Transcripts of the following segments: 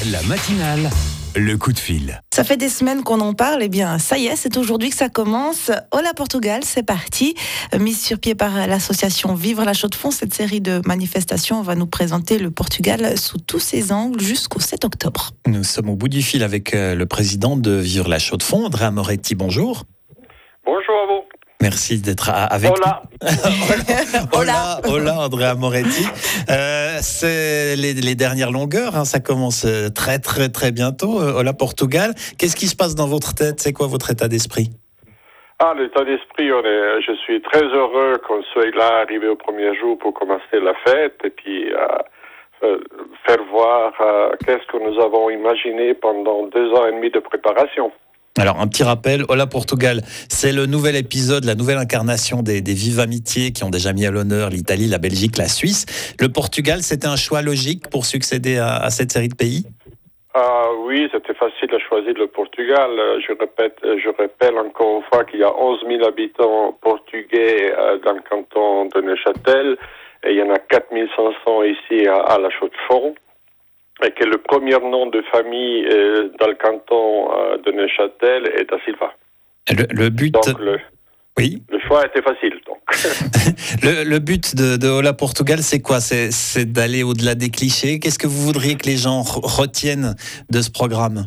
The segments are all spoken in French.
La matinale, le coup de fil. Ça fait des semaines qu'on en parle, et bien ça y est, c'est aujourd'hui que ça commence. Hola Portugal, c'est parti. Mise sur pied par l'association Vivre la Chaux-de-Fonds, cette série de manifestations va nous présenter le Portugal sous tous ses angles jusqu'au 7 octobre. Nous sommes au bout du fil avec le président de Vivre la Chaux-de-Fonds, Andrea Moretti, bonjour. Bonjour à vous. Merci d'être avec nous. Hola, Andrea Moretti. C'est les dernières longueurs, hein, ça commence très bientôt. Hola Portugal. Qu'est-ce qui se passe dans votre tête? C'est quoi votre état d'esprit? L'état d'esprit, je suis très heureux qu'on soit là, arrivé au premier jour pour commencer la fête et puis faire voir qu'est-ce que nous avons imaginé pendant 2 ans et demi de préparation. Alors, un petit rappel, Hola Portugal, c'est le nouvel épisode, la nouvelle incarnation des Vives Amitiés qui ont déjà mis à l'honneur l'Italie, la Belgique, la Suisse. Le Portugal, c'était un choix logique pour succéder à cette série de pays? Oui, c'était facile de choisir le Portugal. Je rappelle encore une fois qu'il y a 11 000 habitants portugais dans le canton de Neuchâtel et il y en a 4 500 ici à la Chaux-de-Fonds. Et que le premier nom de famille dans le canton de Neuchâtel est Da Silva. Le but... Donc, oui. Le choix était facile, donc. le but de Hola Portugal, c'est quoi? C'est d'aller au-delà des clichés. Qu'est-ce que vous voudriez que les gens retiennent de ce programme?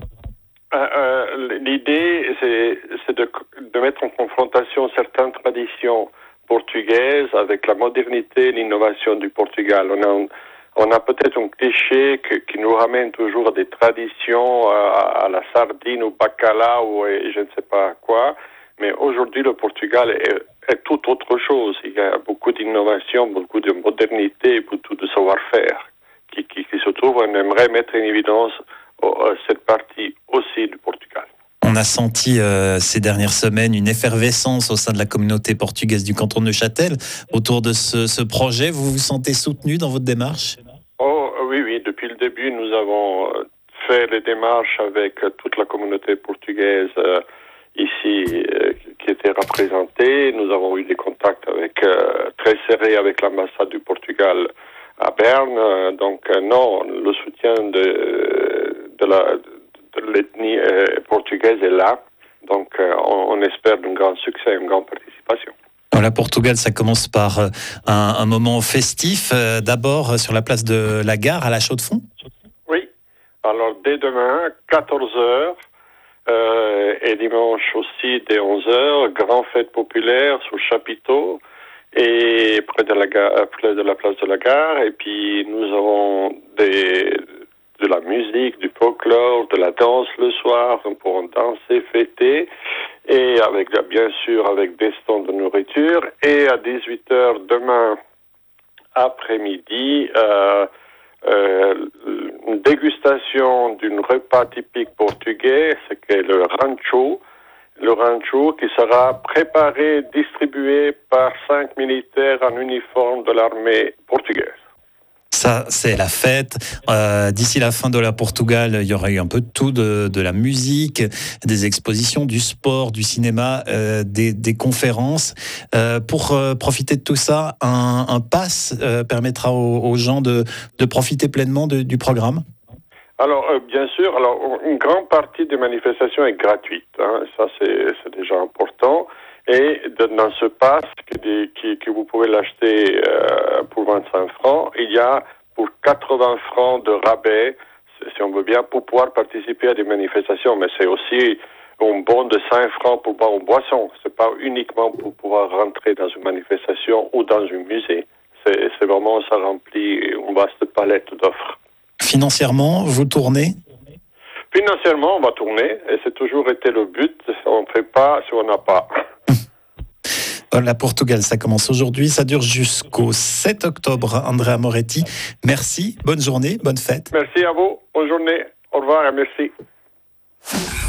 L'idée, c'est de mettre en confrontation certaines traditions portugaises avec la modernité et l'innovation du Portugal. On a peut-être un cliché qui nous ramène toujours à des traditions, à la sardine, au bacala ou je ne sais pas quoi. Mais aujourd'hui, le Portugal est tout autre chose. Il y a beaucoup d'innovation, beaucoup de modernité, beaucoup de savoir-faire qui se trouve. On aimerait mettre en évidence cette partie aussi du Portugal. On a senti ces dernières semaines une effervescence au sein de la communauté portugaise du canton de Neuchâtel autour de ce projet. Vous vous sentez soutenu dans votre démarche? Oui. Depuis le début, nous avons fait les démarches avec toute la communauté portugaise ici qui était représentée. Nous avons eu des contacts très serrés avec l'ambassade du Portugal à Berne. Donc non, le soutien de l'ethnie portugaise est là. Donc on espère un grand succès, une grande participation. Voilà, Portugal, ça commence par un moment festif, d'abord sur la place de la Gare à la Chaux-de-Fonds. Oui, alors dès demain, 14h, et dimanche aussi dès 11h, grande fête populaire sous chapiteau et près de la place de la Gare. Et puis nous avons de la musique, du folklore, de la danse le soir, on pourra danser, fêter, et bien sûr avec des stands de nourriture. Et à 18h demain après-midi, une dégustation d'un repas typique portugais, c'est que le rancho qui sera préparé, distribué par 5 militaires en uniforme de l'armée portugaise. Ça, c'est la fête. D'ici la fin de la Portugal, il y aura eu un peu de tout, de la musique, des expositions, du sport, du cinéma, des conférences. Pour profiter de tout ça, un pass permettra aux gens de profiter pleinement du programme? Alors, bien sûr. Alors, une grande partie des manifestations est gratuite. Hein. Ça, c'est déjà important. Et dans ce pass que vous pouvez l'acheter pour 25 francs, il y a pour 80 francs de rabais, si on veut bien, pour pouvoir participer à des manifestations. Mais c'est aussi un bon de 5 francs pour boire une boisson. C'est pas uniquement pour pouvoir rentrer dans une manifestation ou dans un musée. C'est vraiment, ça remplit une vaste palette d'offres. Financièrement, vous tournez? Financièrement, on va tourner. Et c'est toujours été le but. On ne fait pas si on n'a pas. La Portugal, ça commence aujourd'hui, ça dure jusqu'au 7 octobre. Andrea Moretti, merci, bonne journée, bonne fête. Merci à vous, bonne journée, au revoir et merci.